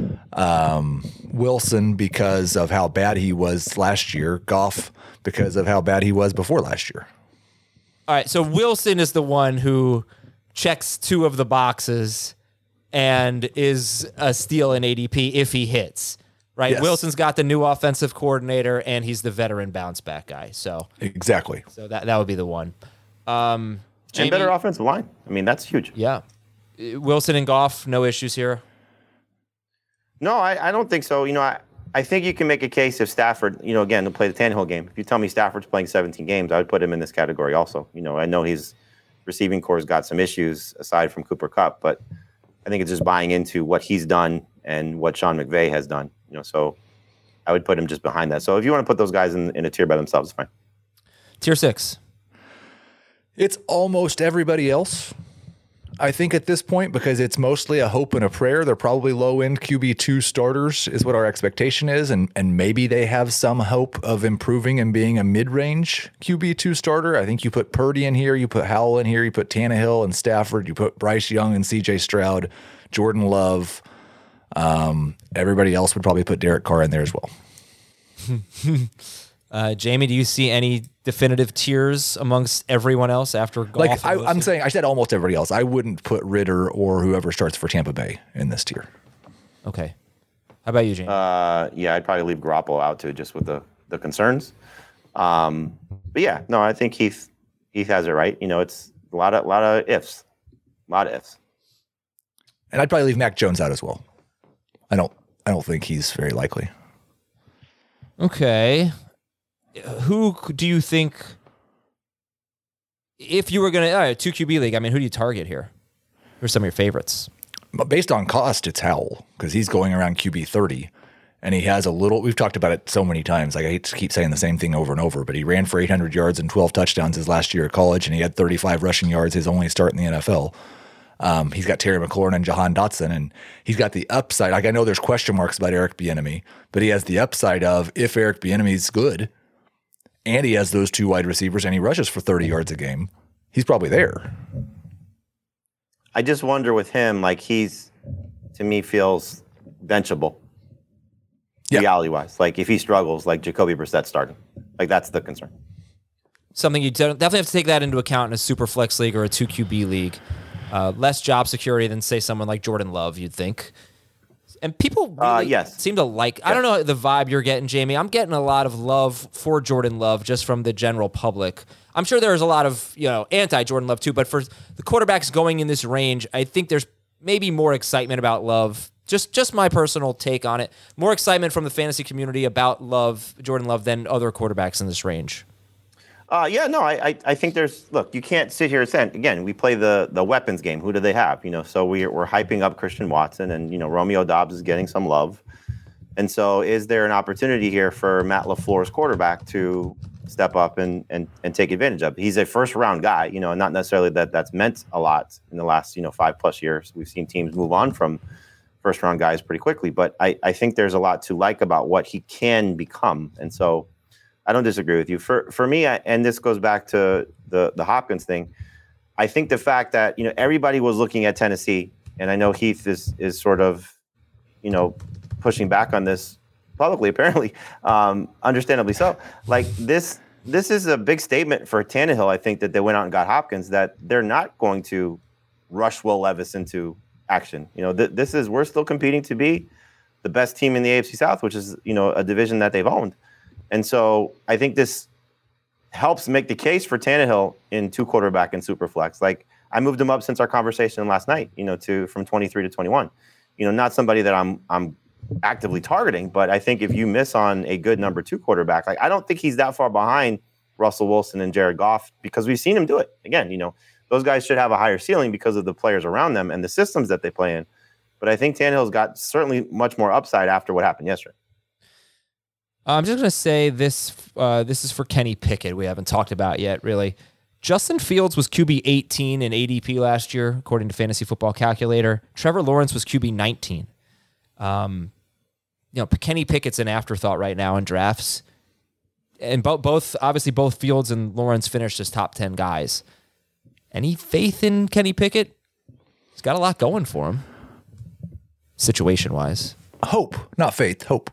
Wilson because of how bad he was last year. Goff because of how bad he was before last year. All right, so Wilson is the one who checks 2 of the boxes and is a steal in ADP if he hits. Right, yes. Wilson's got the new offensive coordinator, and he's the veteran bounce back guy. So exactly. So that would be the one. Jamie, and better offensive line. I mean, that's huge. Yeah, Wilson and Goff, no issues here. No, I don't think so. I think you can make a case if Stafford, again, to play the Tannehill game. If you tell me Stafford's playing 17 games, I would put him in this category also. I know his receiving core's got some issues aside from Cooper Kupp, but I think it's just buying into what he's done and what Sean McVay has done. So I would put him just behind that. So if you want to put those guys in a tier by themselves, it's fine. Tier 6. It's almost everybody else, I think, at this point, because it's mostly a hope and a prayer. They're probably low-end QB2 starters is what our expectation is, and maybe they have some hope of improving and being a mid-range QB2 starter. I think you put Purdy in here, you put Howell in here, you put Tannehill and Stafford, you put Bryce Young and CJ Stroud, Jordan Love. Everybody else would probably put Derek Carr in there as well. Jamie, do you see any definitive tiers amongst everyone else after Goff? I'm saying I said almost everybody else. I wouldn't put Ritter or whoever starts for Tampa Bay in this tier. Okay. How about you, Jamie? Yeah, I'd probably leave Garoppolo out too, just with the concerns. But yeah, no, I think Heath has it right. It's a lot of ifs. A lot of ifs. And I'd probably leave Mac Jones out as well. I don't think he's very likely. Okay. Who do you think, if you were going to, 2 QB league, I mean, who do you target here? Who are some of your favorites? But based on cost, it's Howell, because he's going around QB 30. And he has we've talked about it so many times. Like, I hate to keep saying the same thing over and over, but he ran for 800 yards and 12 touchdowns his last year at college, and he had 35 rushing yards his only start in the NFL. He's got Terry McLaurin and Jahan Dotson, and he's got the upside. Like, I know there's question marks about Eric Bieniemy, but he has the upside of, if Eric Bieniemy's good, and he has those 2 wide receivers, and he rushes for 30 yards a game, he's probably there. I just wonder with him, like, he's, to me, feels benchable. Reality-wise. Like, if he struggles, like Jacoby Brissett starting. Like, that's the concern. Something you definitely have to take that into account in a super flex league or a 2 QB league. Less job security than, say, someone like Jordan Love, you'd think. And people really seem to like, I don't know the vibe you're getting, Jamie. I'm getting a lot of love for Jordan Love just from the general public. I'm sure there's a lot of, anti-Jordan Love too, but for the quarterbacks going in this range, I think there's maybe more excitement about Love. Just my personal take on it. More excitement from the fantasy community about Jordan Love, than other quarterbacks in this range. I think look, you can't sit here and say, again, we play the weapons game. Who do they have? So we're hyping up Christian Watson, and, Romeo Doubs is getting some love. And so is there an opportunity here for Matt LaFleur's quarterback to step up and take advantage of? He's a first-round guy, not necessarily that's meant a lot in the last, 5+ years. We've seen teams move on from first-round guys pretty quickly, but I think there's a lot to like about what he can become. And so I don't disagree with you. For me, and this goes back to the Hopkins thing, I think the fact that, everybody was looking at Tennessee, and I know Heath is sort of, pushing back on this publicly, apparently, understandably so. Like, this is a big statement for Tannehill, I think, that they went out and got Hopkins, that they're not going to rush Will Levis into action. We're still competing to be the best team in the AFC South, which is, a division that they've owned. And so I think this helps make the case for Tannehill in 2 quarterback and super flex. Like, I moved him up since our conversation last night, from 23 to 21. Not somebody that I'm actively targeting, but I think if you miss on a good number 2 quarterback, like, I don't think he's that far behind Russell Wilson and Jared Goff, because we've seen him do it. Again, those guys should have a higher ceiling because of the players around them and the systems that they play in. But I think Tannehill's got certainly much more upside after what happened yesterday. I'm just going to say this. This is for Kenny Pickett. We haven't talked about yet, really. Justin Fields was QB 18 in ADP last year, according to Fantasy Football Calculator. Trevor Lawrence was QB 19. Kenny Pickett's an afterthought right now in drafts. And both Fields and Lawrence finished as top 10 guys. Any faith in Kenny Pickett? He's got a lot going for him, situation-wise. Hope, not faith, hope.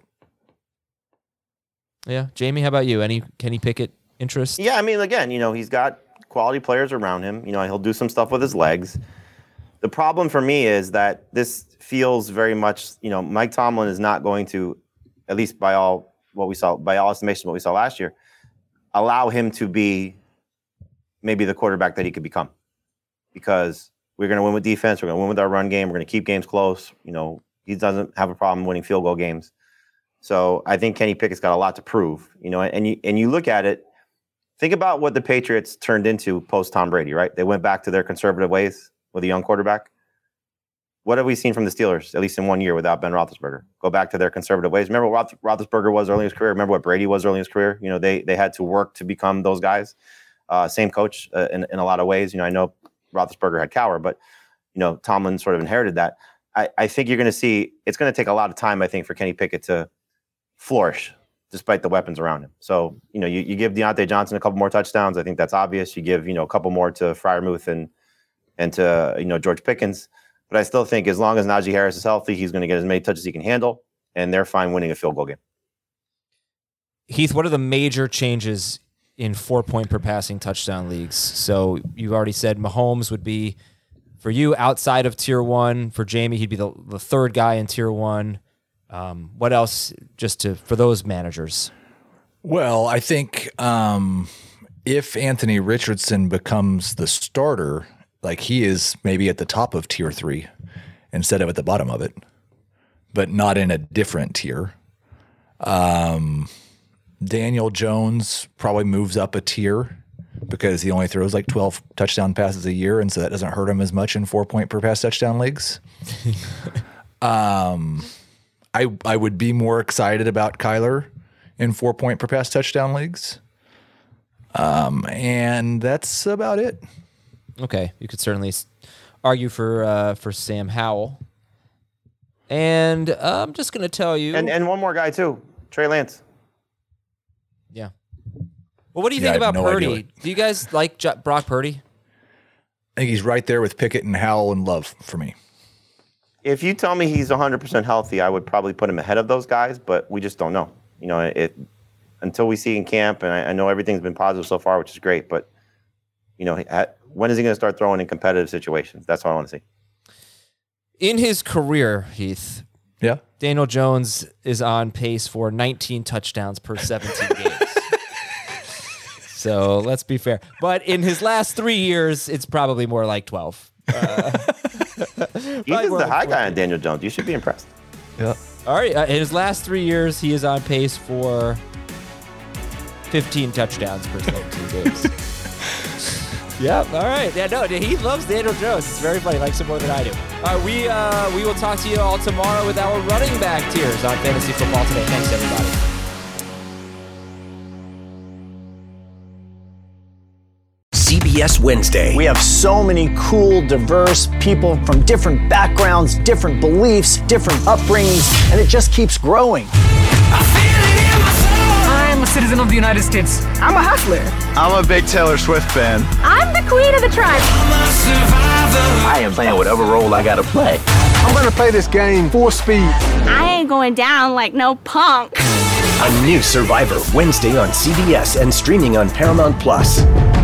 Yeah. Jamie, how about you? Any Kenny Pickett interest? Yeah, I mean, again, he's got quality players around him. He'll do some stuff with his legs. The problem for me is that this feels very much, Mike Tomlin is not going to, at least by all estimations, what we saw last year, allow him to be maybe the quarterback that he could become. Because we're going to win with defense, we're going to win with our run game, we're going to keep games close. He doesn't have a problem winning field goal games. So I think Kenny Pickett's got a lot to prove, and you look at it, think about what the Patriots turned into post Tom Brady, right? They went back to their conservative ways with a young quarterback. What have we seen from the Steelers, at least in 1 year, without Ben Roethlisberger? Go back to their conservative ways. Remember what Roethlisberger was early in his career? Remember what Brady was early in his career? They had to work to become those guys. Same coach in a lot of ways. I know Roethlisberger had Cowher, but, Tomlin sort of inherited that. I think you're going to see, it's going to take a lot of time, I think, for Kenny Pickett to flourish despite the weapons around him. So, you give Deontay Johnson a couple more touchdowns. I think that's obvious. You give, a couple more to Freiermuth and to, George Pickens. But I still think as long as Najee Harris is healthy, he's going to get as many touches as he can handle, and they're fine winning a field goal game. Heath, what are the major changes in 4-point per passing touchdown leagues? So you've already said Mahomes would be, for you, outside of Tier 1. For Jamie, he'd be the third guy in Tier 1. What else for those managers? Well, I think if Anthony Richardson becomes the starter, like he is maybe at the top of Tier 3, instead of at the bottom of it, but not in a different tier. Daniel Jones probably moves up a tier because he only throws like 12 touchdown passes a year, and so that doesn't hurt him as much in 4-point per pass touchdown leagues. I would be more excited about Kyler in 4-point per pass touchdown leagues. And that's about it. Okay, you could certainly argue for Sam Howell. And I'm just going to tell you. And one more guy, too. Trey Lance. Yeah. Well, what do you think about Purdy? Do you guys like Brock Purdy? I think he's right there with Pickett and Howell and Love for me. If you tell me he's 100% healthy, I would probably put him ahead of those guys, but we just don't know. You know, until we see in camp, and I know everything's been positive so far, which is great, but, you know, when is he going to start throwing in competitive situations? That's what I want to see. In his career, Heath, yeah, Daniel Jones is on pace for 19 touchdowns per 17 games. So let's be fair. But in his last 3 years, it's probably more like 12. He's the high guy on Daniel Jones. You should be impressed. Yeah. All right. In his last 3 years, he is on pace for 15 touchdowns per 17 games. Yeah. All right. Yeah. No. He loves Daniel Jones. It's very funny. He likes him more than I do. All right. We will talk to you all tomorrow with our running back tiers on Fantasy Football Today. Thanks, everybody. CBS Wednesday. We have so many cool, diverse people from different backgrounds, different beliefs, different upbringings, and it just keeps growing. I'm a citizen of the United States. I'm a hustler. I'm a big Taylor Swift fan. I'm the queen of the tribe. I am playing whatever role I gotta play. I'm gonna play this game full speed. I ain't going down like no punk. A new Survivor Wednesday on CBS and streaming on Paramount Plus.